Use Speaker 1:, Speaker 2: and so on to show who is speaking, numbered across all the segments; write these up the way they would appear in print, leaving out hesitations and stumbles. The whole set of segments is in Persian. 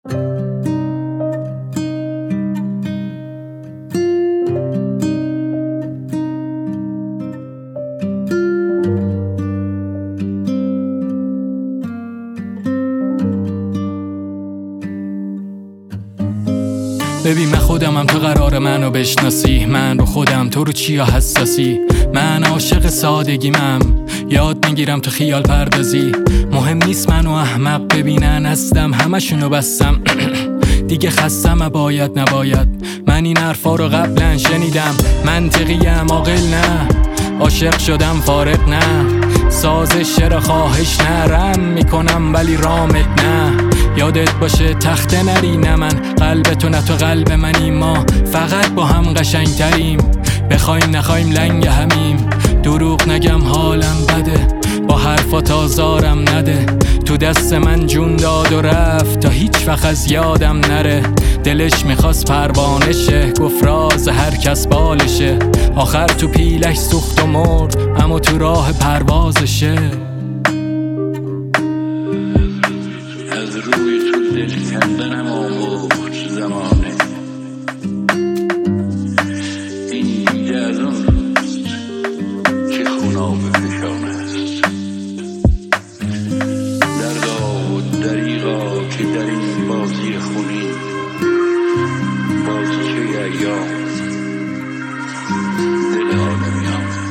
Speaker 1: ببین من خودمم، تو قرار منو بشناسی، من رو خودم، تو رو چیا حساسی. من عاشق سادگیمم، یاد میگیرم تو خیال پردازی. مهم نیست منو احمق ببینن، هستم همشونو بستم. دیگه خستم، باید نباید. من این حرفا رو قبلا شنیدم، منطقیم عاقل نه، عاشق شدم فارغ نه، سازش را خواهش نرم میکنم ولی رامت نه. یادت باشه تخته نری، نه من قلب تو نه تو قلب منی، ما فقط با هم قشنگ تریم، بخوایم نخوایم لنگ همیم. دروغ نگم حالم بده، با حرفات آزارم نده، تو دست من جون داد و رفت تا هیچ وقت از یادم نره. دلش میخواست پروانه شه، گفت راز هر کس بالشه، آخر تو پیلش سوخت و مرد اما تو راه پروازشه.
Speaker 2: از روی تو دل کندنم آموخت زمانه، این دیگه از اون روز که خوناب فشان است. دردا و دریغا که در این بازی خونی، بازیچه ایام دل آدمیان است.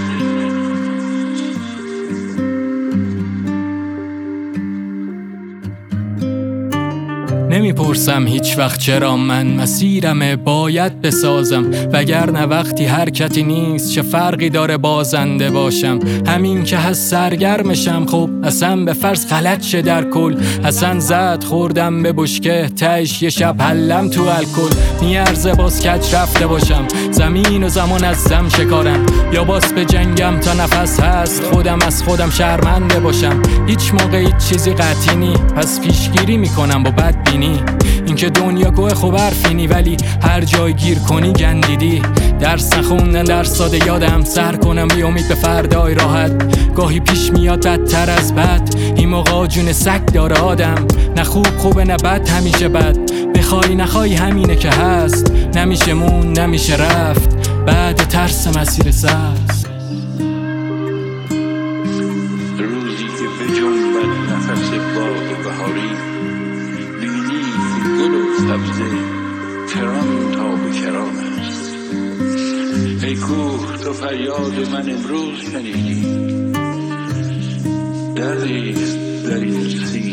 Speaker 1: نمیپرسم هیچ وقت چرا، من مسیرمه باید بسازم، وگرنه وقتی حرکتی نیست چه فرقی داره بازنده باشم. همین که هست سرگرمشم، خب اصلا به فرض غلط شه در کل، اصلا زد خوردم به بشکه تهش یه شب حلم تو الکل. میارزه باز کج رفته باشم، زمین و زمان از زم شکارم، یا باز به جنگم تا نفس هست، خودم از خودم شرمنده باشم. هیچ موقع هیچ چیزی قطعی نی، پس پیشگیری میکنم با بدبینی. این که دنیا گوه خوب حرفینی، ولی هر جای گیر کنی گندیدی. درس نخوندن در ساده یادم، سر کنم بی امید به فردای راحت. گاهی پیش میاد بدتر از بد، این موقع جون سگ داره آدم، نه خوبه نه بد، همیشه بد. بخوای نخوای همینه که هست، نمیشه مون نمیشه رفت بعد ترس مسیر سبز.
Speaker 2: روزی که به جنبت نفس باد بهاری، بینی گل و سبزه کران تا به کران است. ای کوه تو فریاد من امروز شنیدی، دردی در این سینه